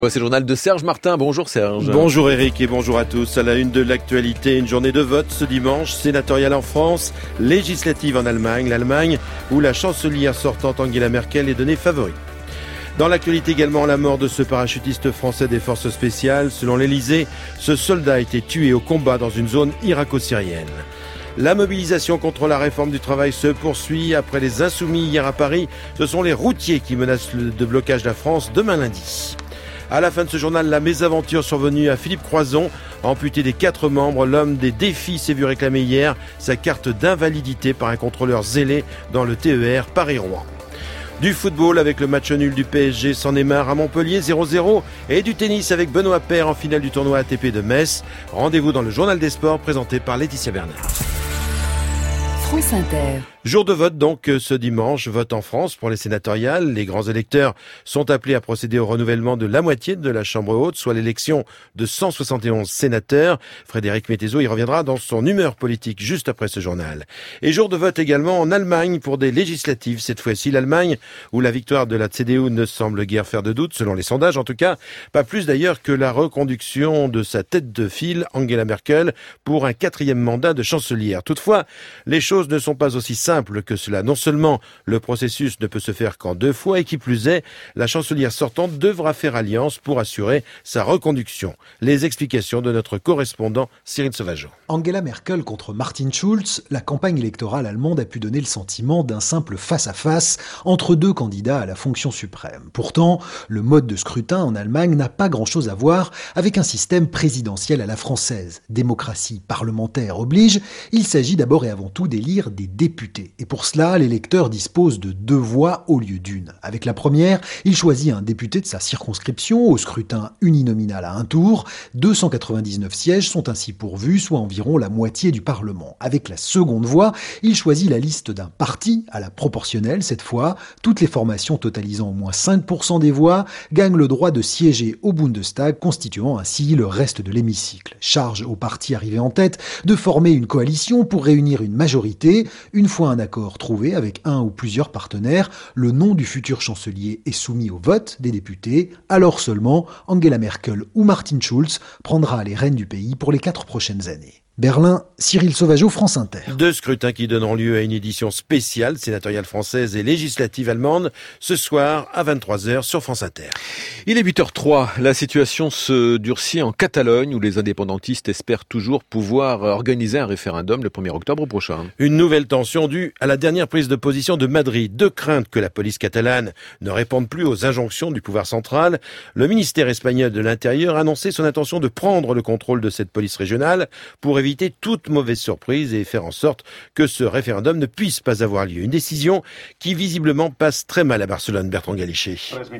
C'est le journal de Serge Martin. Bonjour Serge. Bonjour Eric et bonjour à tous. À la une de l'actualité, une journée de vote ce dimanche, sénatoriale en France, législative en Allemagne. L'Allemagne où la chancelière sortante Angela Merkel est donnée favorite. Dans l'actualité également, la mort de ce parachutiste français des forces spéciales. Selon l'Elysée, ce soldat a été tué au combat dans une zone irako-syrienne. La mobilisation contre la réforme du travail se poursuit. Après les insoumis hier à Paris, ce sont les routiers qui menacent de blocage de la France demain lundi. À la fin de ce journal, la mésaventure survenue à Philippe Croizon. Amputé des 4 membres, l'homme des défis s'est vu réclamer hier sa carte d'invalidité par un contrôleur zélé dans le TER Paris-Rouen. Du football avec le match nul du PSG sans Neymar à Montpellier 0-0 et du tennis avec Benoît Paire en finale du tournoi ATP de Metz. Rendez-vous dans le journal des sports présenté par Laetitia Bernard. France Inter. Jour de vote donc ce dimanche, vote en France pour les sénatoriales. Les grands électeurs sont appelés à procéder au renouvellement de la moitié de la Chambre haute, soit l'élection de 171 sénateurs. Frédéric Mettezo y reviendra dans son humeur politique juste après ce journal. Et jour de vote également en Allemagne pour des législatives. Cette fois-ci, l'Allemagne où la victoire de la CDU ne semble guère faire de doute, selon les sondages en tout cas. Pas plus d'ailleurs que la reconduction de sa tête de file, Angela Merkel, pour un 4e mandat de chancelière. Toutefois, les choses ne sont pas aussi simple que cela. Non seulement le processus ne peut se faire qu'en 2 fois, et qui plus est, la chancelière sortante devra faire alliance pour assurer sa reconduction. Les explications de notre correspondant Cyril Sauvageau. Angela Merkel contre Martin Schulz, la campagne électorale allemande a pu donner le sentiment d'un simple face-à-face entre 2 candidats à la fonction suprême. Pourtant, le mode de scrutin en Allemagne n'a pas grand-chose à voir avec un système présidentiel à la française. Démocratie parlementaire oblige, il s'agit d'abord et avant tout d'élire des députés. Et pour cela, l'électeur dispose de 2 voix au lieu d'une. Avec la première, il choisit un député de sa circonscription au scrutin uninominal à un tour. 299 sièges sont ainsi pourvus, soit environ la moitié du Parlement. Avec la seconde voix, il choisit la liste d'un parti, à la proportionnelle cette fois. Toutes les formations totalisant au moins 5% des voix gagnent le droit de siéger au Bundestag, constituant ainsi le reste de l'hémicycle. Charge au parti arrivé en tête de former une coalition pour réunir une majorité. Une fois un accord trouvé avec un ou plusieurs partenaires, le nom du futur chancelier est soumis au vote des députés. Alors seulement, Angela Merkel ou Martin Schulz prendra les rênes du pays pour les 4 prochaines années. Berlin, Cyril Sauvageau, France Inter. 2 scrutins qui donneront lieu à une édition spéciale, sénatoriale française et législative allemande, ce soir à 23h sur France Inter. Il est 8h03. La situation se durcit en Catalogne où les indépendantistes espèrent toujours pouvoir organiser un référendum le 1er octobre prochain. Une nouvelle tension due à la dernière prise de position de Madrid. De crainte que la police catalane ne réponde plus aux injonctions du pouvoir central, le ministère espagnol de l'Intérieur a annoncé son intention de prendre le contrôle de cette police régionale pour éviter toute mauvaise surprise et faire en sorte que ce référendum ne puisse pas avoir lieu. Une décision qui visiblement passe très mal à Barcelone. Bertrand Galichet.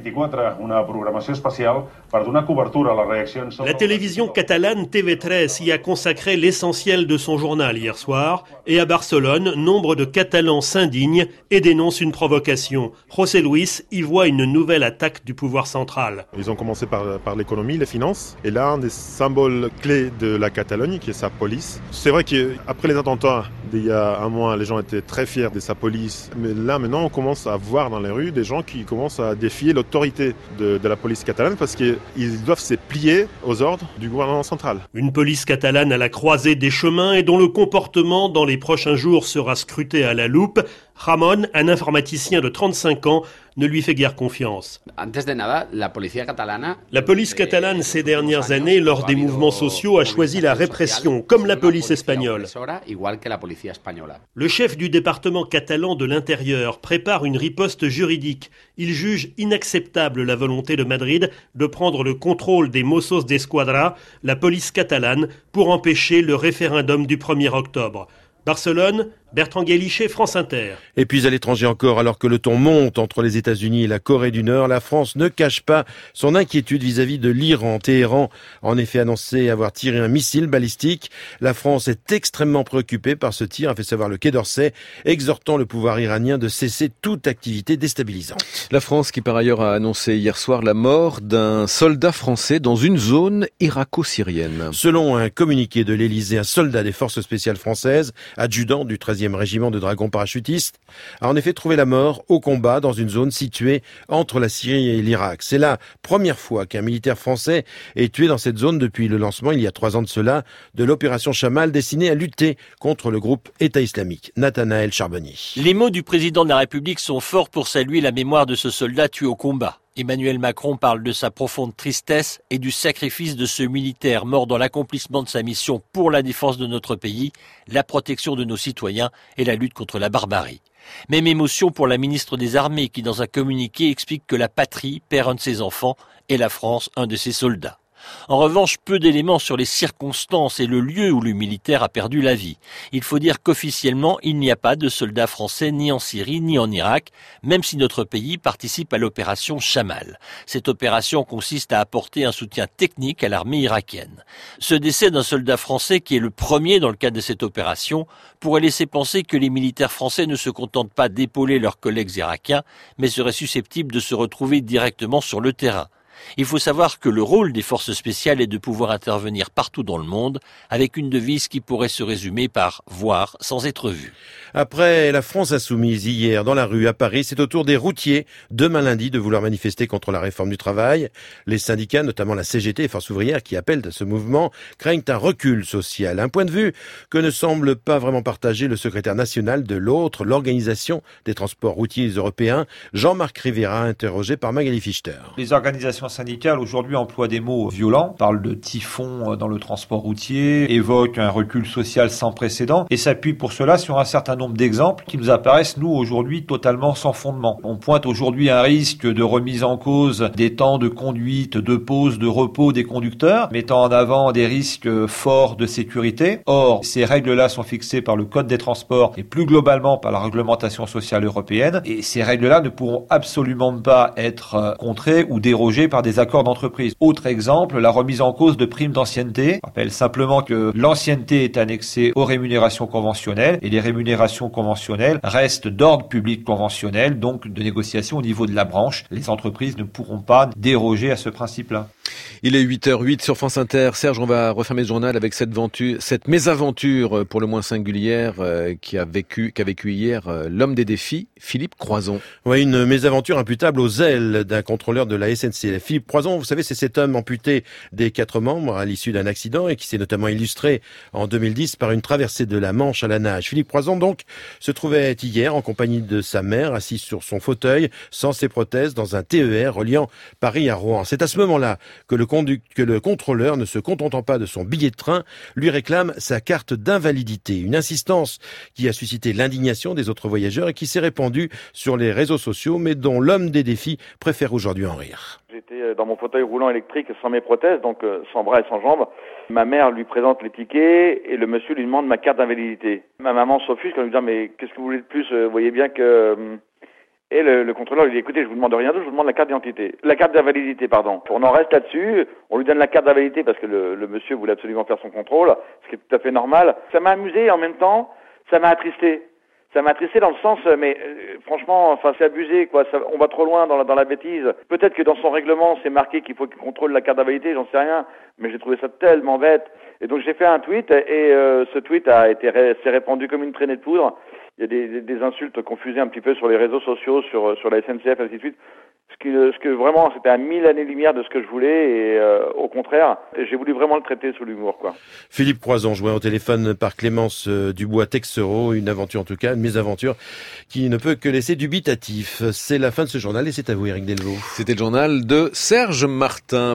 La télévision catalane TV3 y a consacré l'essentiel de son journal hier soir. Et à Barcelone, nombre de Catalans s'indignent et dénoncent une provocation. José Luis y voit une nouvelle attaque du pouvoir central. Ils ont commencé par l'économie, les finances. Et là, un des symboles clés de la Catalogne, qui est sa police. C'est vrai qu'après les attentats d'il y a un mois, les gens étaient très fiers de sa police. Mais là, maintenant, on commence à voir dans les rues des gens qui commencent à défier l'autorité de la police catalane parce qu'ils doivent se plier aux ordres du gouvernement central. Une police catalane à la croisée des chemins et dont le comportement dans les prochains jours sera scruté à la loupe. Ramon, un informaticien de 35 ans, ne lui fait guère confiance. La police catalane, ces dernières années, lors des mouvements sociaux, a choisi la répression, comme la police espagnole. Le chef du département catalan de l'Intérieur prépare une riposte juridique. Il juge inacceptable la volonté de Madrid de prendre le contrôle des Mossos d'Esquadra, la police catalane, pour empêcher le référendum du 1er octobre. Barcelone, Bertrand Galichet, France Inter. Et puis à l'étranger encore, alors que le ton monte entre les États-Unis et la Corée du Nord, la France ne cache pas son inquiétude vis-à-vis de l'Iran. Téhéran a en effet annoncé avoir tiré un missile balistique. La France est extrêmement préoccupée par ce tir, a fait savoir le Quai d'Orsay, exhortant le pouvoir iranien de cesser toute activité déstabilisante. La France qui par ailleurs a annoncé hier soir la mort d'un soldat français dans une zone irako-syrienne. Selon un communiqué de l'Élysée, un soldat des forces spéciales françaises, adjudant du 13e 13e régiment de dragons parachutistes, a en effet trouvé la mort au combat dans une zone située entre la Syrie et l'Irak. C'est la première fois qu'un militaire français est tué dans cette zone depuis le lancement, il y a 3 ans de cela, de l'opération Chamal destinée à lutter contre le groupe État islamique. Nathanaël Charbonnier. Les mots du président de la République sont forts pour saluer la mémoire de ce soldat tué au combat. Emmanuel Macron parle de sa profonde tristesse et du sacrifice de ce militaire mort dans l'accomplissement de sa mission pour la défense de notre pays, la protection de nos citoyens et la lutte contre la barbarie. Même émotion pour la ministre des Armées qui, dans un communiqué, explique que la patrie perd un de ses enfants et la France un de ses soldats. En revanche, peu d'éléments sur les circonstances et le lieu où le militaire a perdu la vie. Il faut dire qu'officiellement, il n'y a pas de soldats français ni en Syrie ni en Irak, même si notre pays participe à l'opération Chamal. Cette opération consiste à apporter un soutien technique à l'armée irakienne. Ce décès d'un soldat français, qui est le premier dans le cadre de cette opération, pourrait laisser penser que les militaires français ne se contentent pas d'épauler leurs collègues irakiens, mais seraient susceptibles de se retrouver directement sur le terrain. Il faut savoir que le rôle des forces spéciales est de pouvoir intervenir partout dans le monde, avec une devise qui pourrait se résumer par « voir sans être vu ». Après la France insoumise hier dans la rue à Paris, c'est au tour des routiers demain lundi de vouloir manifester contre la réforme du travail. Les syndicats, notamment la CGT et Force ouvrière qui appellent à ce mouvement, craignent un recul social. Un point de vue que ne semble pas vraiment partager le secrétaire national de l'autre, l'Organisation des transports routiers européens, Jean-Marc Rivera, interrogé par Magali Fichter. Les organisations syndicales aujourd'hui emploient des mots violents, parlent de typhon dans le transport routier, évoquent un recul social sans précédent et s'appuient pour cela sur un certain nombre d'exemples qui nous apparaissent, nous, aujourd'hui, totalement sans fondement. On pointe aujourd'hui un risque de remise en cause des temps de conduite, de pause, de repos des conducteurs, mettant en avant des risques forts de sécurité. Or, ces règles-là sont fixées par le Code des transports et plus globalement par la réglementation sociale européenne. Et ces règles-là ne pourront absolument pas être contrées ou dérogées par des accords d'entreprise. Autre exemple, la remise en cause de primes d'ancienneté. Je rappelle simplement que l'ancienneté est annexée aux rémunérations conventionnelles et les rémunérations conventionnelles restent d'ordre public conventionnel, donc de négociation au niveau de la branche. Les entreprises ne pourront pas déroger à ce principe-là. Il est 8h08 sur France Inter. Serge, on va refermer ce journal avec cette mésaventure pour le moins singulière qu'a vécu hier l'homme des défis, Philippe Croizon. Oui, une mésaventure imputable aux ailes d'un contrôleur de la SNCF. Philippe Croizon, vous savez, c'est cet homme amputé des 4 membres à l'issue d'un accident et qui s'est notamment illustré en 2010 par une traversée de la Manche à la nage. Philippe Croizon, donc, se trouvait hier en compagnie de sa mère, assise sur son fauteuil, sans ses prothèses, dans un TER reliant Paris à Rouen. C'est à ce moment-là que le contrôleur, ne se contentant pas de son billet de train, lui réclame sa carte d'invalidité. Une insistance qui a suscité l'indignation des autres voyageurs et qui s'est répandue sur les réseaux sociaux, mais dont l'homme des défis préfère aujourd'hui en rire. J'étais dans mon fauteuil roulant électrique sans mes prothèses, donc sans bras et sans jambes. Ma mère lui présente les tickets et le monsieur lui demande ma carte d'invalidité. Ma maman s'offusque en lui disant « mais qu'est-ce que vous voulez de plus ? Vous voyez bien que... » Et le contrôleur lui dit « écoutez, je vous demande rien d'autre, je vous demande la carte d'identité. La carte d'invalidité, pardon. » On en reste là-dessus, on lui donne la carte d'invalidité parce que le monsieur voulait absolument faire son contrôle, ce qui est tout à fait normal. Ça m'a amusé et en même temps, ça m'a attristé. Ça m'a attristé dans le sens, mais franchement, enfin c'est abusé, quoi. On va trop loin dans la bêtise. Peut-être que dans son règlement, c'est marqué qu'il faut qu'il contrôle la carte d'invalidité, j'en sais rien. Mais j'ai trouvé ça tellement bête. Et donc j'ai fait un tweet et ce tweet s'est répandu comme une traînée de poudre. Il y a des insultes confusées un petit peu sur les réseaux sociaux, sur la SNCF, ainsi de suite. Ce que vraiment, c'était à 1000 années-lumière de ce que je voulais et au contraire, j'ai voulu vraiment le traiter sous l'humour, quoi. Philippe Croizon, joint au téléphone par Clémence Dubois-Texero, une aventure en tout cas, une mésaventure qui ne peut que laisser dubitatif. C'est la fin de ce journal et c'est à vous, Éric Delvaux. C'était le journal de Serge Martin.